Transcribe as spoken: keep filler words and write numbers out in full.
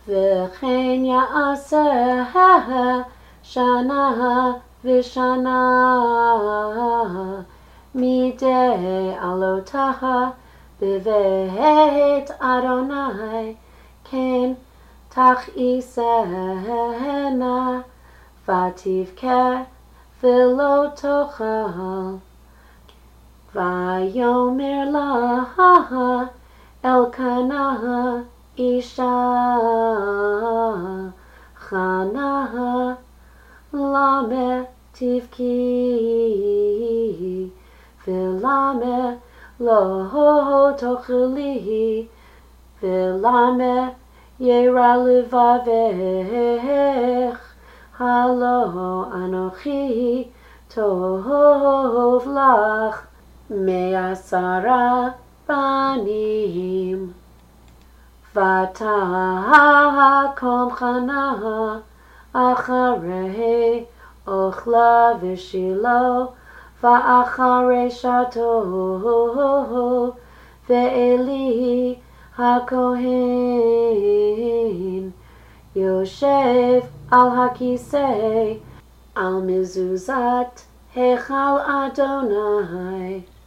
וכן יעשה שנה ושנה מדי עלותך בבית אדוני, כן תכעיסנה ותבכה ולא תאכל. ויאמר לה אלקנה אישה חנה, למה תבכי ולמה לא תאכלי, ולמה ירע לבבך, הלא אנוכי טוב לך מעשרה בנים. ותקום חנה אחרי אוכלה ושילה ואחרי שתו, ואלי הכהן יושב על הכיסא על מזוזת היכל אדוני.